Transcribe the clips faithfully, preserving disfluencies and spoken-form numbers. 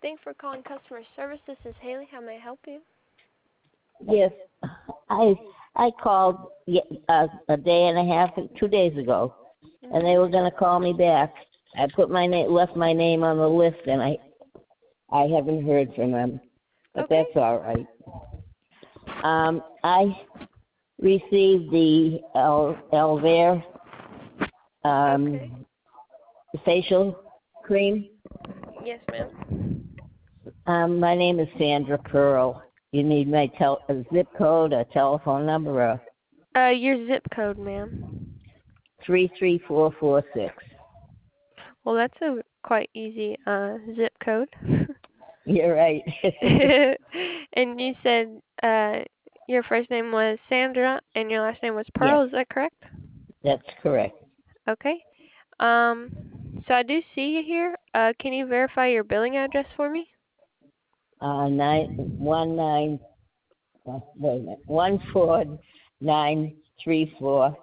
Thanks for calling customer service. This is Haley. How may I help you? Yes, I I called ye- uh, a day and a half, two days ago, and they were going to call me back. I put my name, left my name on the list, and I I haven't heard from them, but Okay. that's all right. Um, I received the El Elvair um, Okay. facial cream. Yes, ma'am. Um, my name is Sandra Pearl. You need my tel- a zip code, a telephone number, or Uh, your zip code, ma'am. three three four four six. Well, that's a quite easy uh zip code. You're right. And you said uh your first name was Sandra and your last name was Yes, Pearl. Is that correct? that's correct. Okay. Um, so I do see you here. Uh, can you verify your billing address for me? Uh, nine one nine. Uh, wait a minute. One four nine three four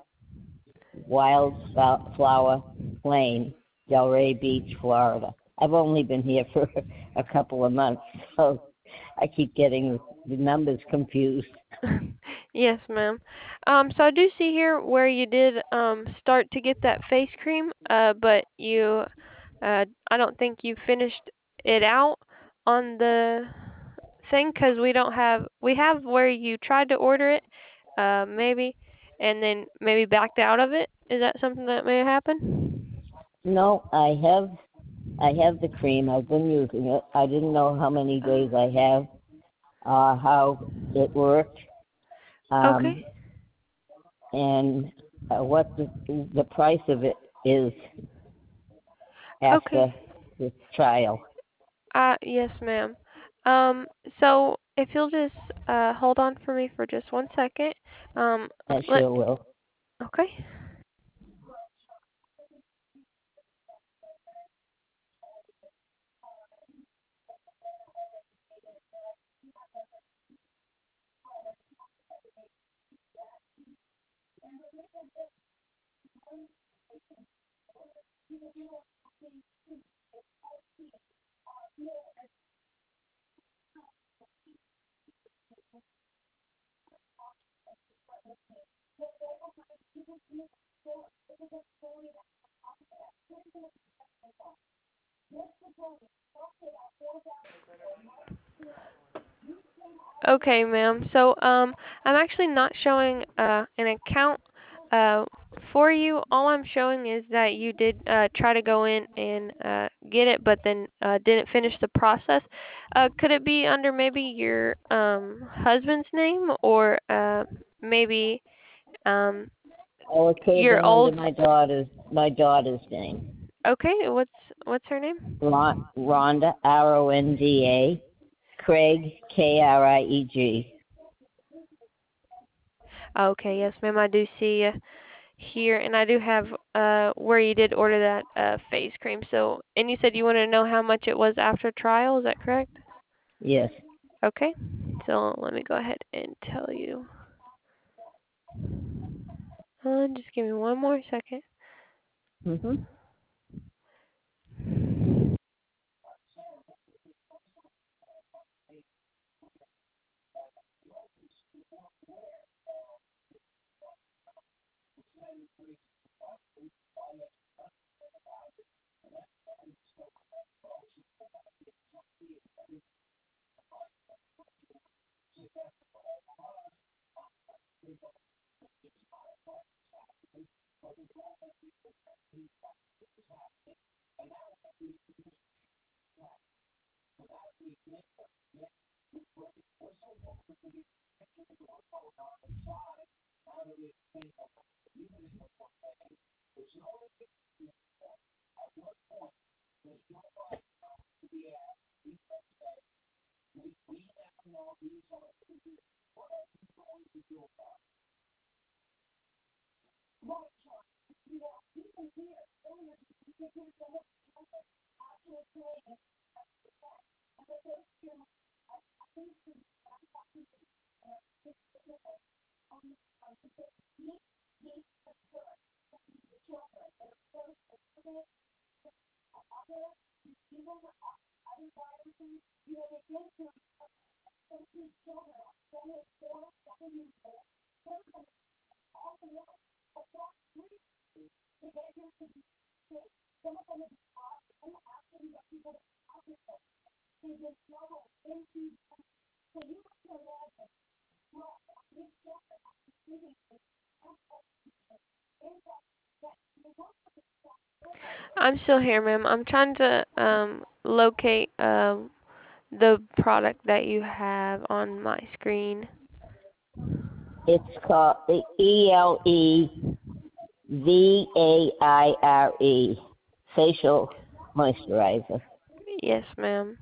Wildflower Lane, Delray Beach, Florida. I've only been here for a couple of months, so I keep getting the numbers confused. Yes, ma'am. Um, so I do see here where you did um start to get that face cream, uh, but you, uh, I don't think you finished it out on the thing because we don't have we have where you tried to order it, uh, maybe, and then maybe backed out of it. Is that something that may have happened? No, I have I have the cream. I've been using it. I didn't know how many days I have, uh, how it worked, Okay. um, and uh, what the the price of it is Okay. after the trial. Uh, yes, ma'am. Um, so if you'll just uh hold on for me for just one second. Um, I let sure will. okay. Okay, ma'am. So um, I'm actually not showing uh an account uh for you. All I'm showing is that you did uh try to go in and uh get it, but then uh didn't finish the process. Uh, could it be under maybe your um husband's name or uh maybe um Oh, it could have your been under old? my daughter's my daughter's name. Okay, what's what's her name? Ron, Rhonda, R O N D A, Craig, K R I E G. Okay, yes, ma'am. I do see you here, and I do have uh where you did order that uh face cream. So, and you said you wanted to know how much it was after trial. Is that correct? Yes. Okay. So let me go ahead and tell you. Uh, just give me one more second. Mhm. I'm still here, ma'am. I'm trying to um locate um the product that you have on my screen. It's called E L E V A I R E, facial moisturizer. Yes, ma'am.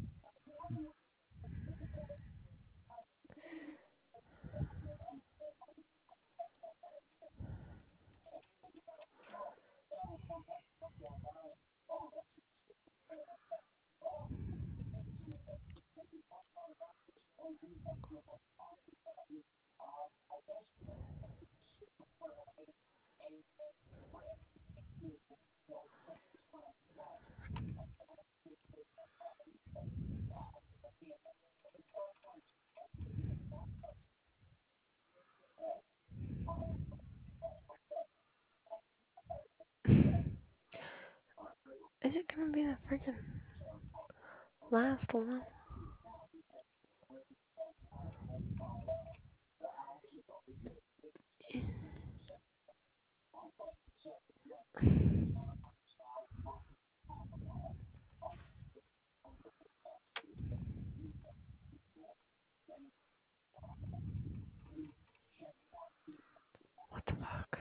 Is it gonna be the freaking last one? What the fuck?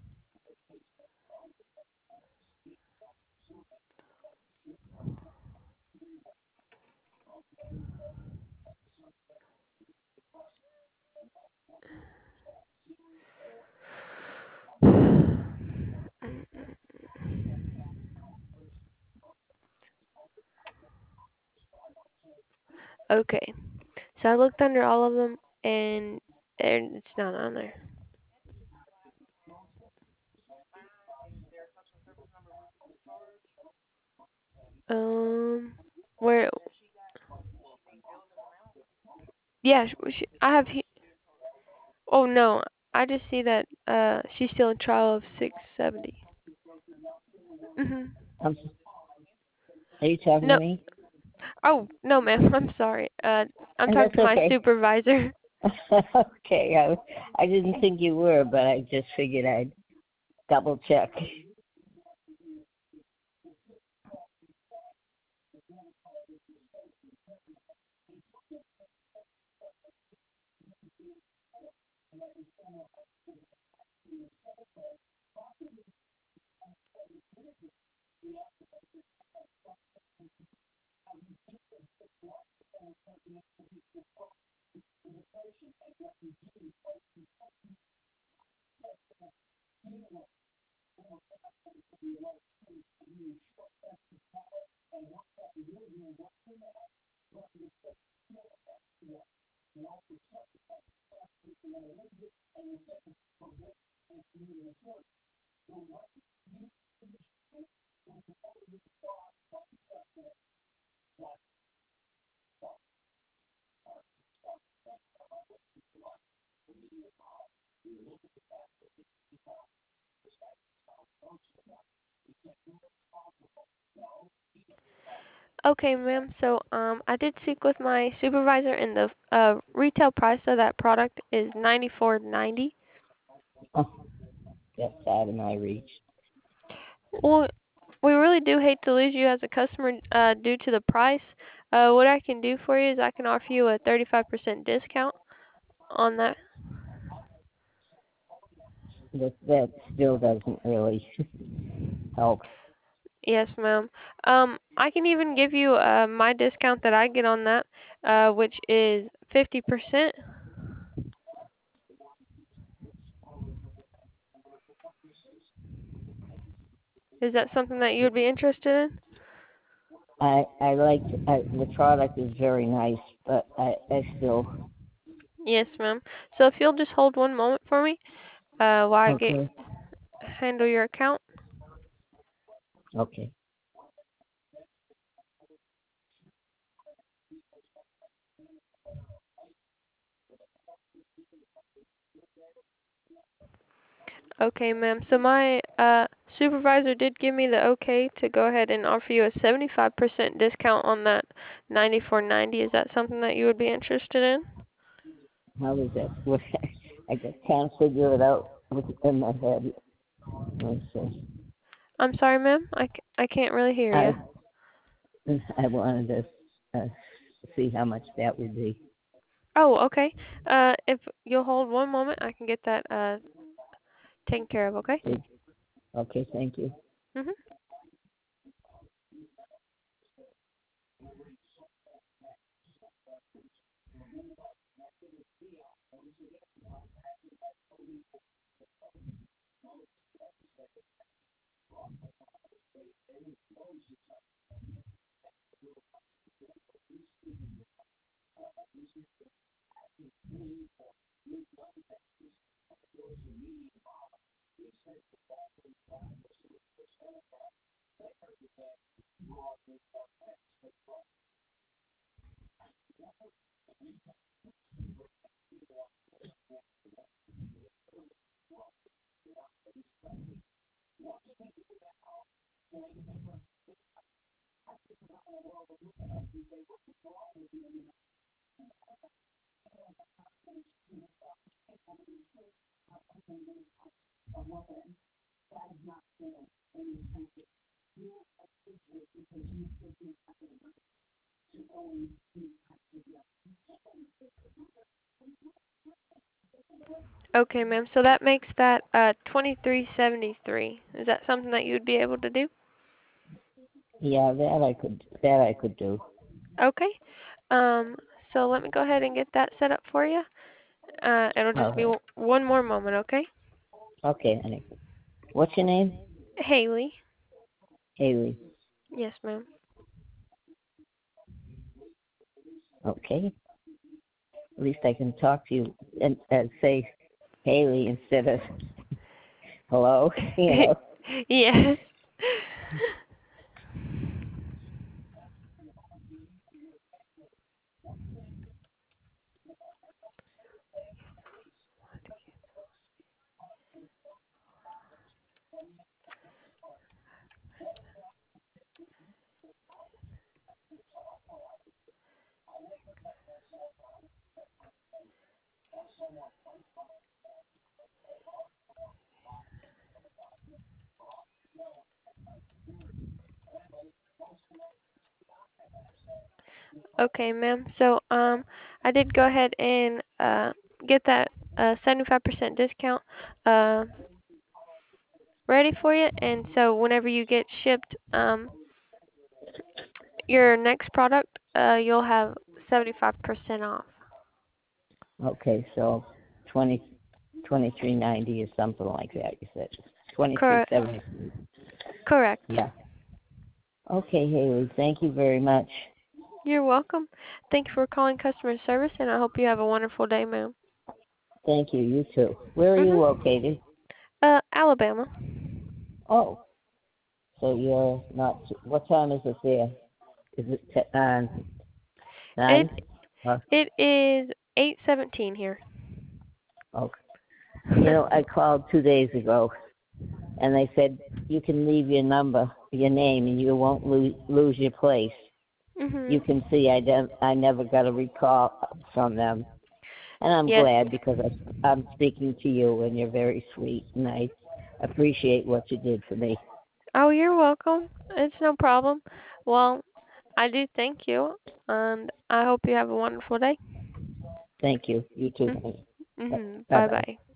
Okay, so I looked under all of them and there, it's not on there. Um, where? Yeah, sh- sh- I have. He- oh no, I just see that uh she's still in trial of six seventy. Mhm. Um, are you talking to No. me? Oh no, ma'am. I'm sorry. Uh, I'm And talking that's to my okay. supervisor. Okay, I, I didn't think you were, but I just figured I'd double check. Okay, ma'am. So um, I did speak with my supervisor, and the uh retail price of that product is ninety four ninety. Oh, that's out of my reach. Well, we really do hate to lose you as a customer uh due to the price. Uh, what I can do for you is I can offer you a thirty five percent discount on that. That, that still doesn't really help. Yes, ma'am. Um, I can even give you uh my discount that I get on that, uh, which is fifty percent. Is that something that you would be interested in? I I like I, the product is very nice, but I I still Yes, ma'am. So if you'll just hold one moment for me, uh, while I get okay handle your account. okay. Okay, ma'am. So my uh supervisor did give me the okay to go ahead and offer you a seventy five percent discount on that ninety four ninety. Is that something that you would be interested in? How does that work? I just can't figure it out within my head. Let's see. I'm sorry, ma'am. I, c- I can't really hear I you. I wanted to uh, see how much that would be. Oh, okay. Uh, if you'll hold one moment, I can get that uh taken care of. Okay. Okay, thank you. Mhm. Okay, ma'am. So that makes that uh twenty-three seventy-three. Is that something that you'd be able to do? Yeah, that I could that I could do. Okay. Um. So let me go ahead and get that set up for you. Uh, it'll just be Oh, w- one more moment, okay? okay, honey. What's your name? Haley. Haley. Yes, ma'am. Okay. At least I can talk to you and, and say Haley instead of hello. You know. Yes. Okay, ma'am. So, um, I did go ahead and uh get that uh seventy-five percent discount uh ready for you, and so whenever you get shipped um your next product, uh you'll have seventy-five percent off. Okay, so twenty twenty three ninety or something like that. You said twenty three Correct. seventy. Correct. Yeah. Okay, Haley. Thank you very much. You're welcome. Thank you for calling customer service, and I hope you have a wonderful day, ma'am. Thank you. You too. Where are you Mhm. located? Uh, Alabama. Oh, so you're not. What time is it there? Is it t- uh, It nine? Uh, it is eight seventeen here. okay. You know, I called two days ago, and they said you can leave your number, your name, and you won't lose lose your place. You Mhm. can see I don't, I never got a recall from them, and I'm Yes. glad because I, I'm speaking to you, and you're very sweet, and I appreciate what you did for me. Oh, you're welcome. It's no problem. Well, I do thank you, and I hope you have a wonderful day. Thank you. You too, Mhm. honey. Mhm. Bye Bye bye. bye.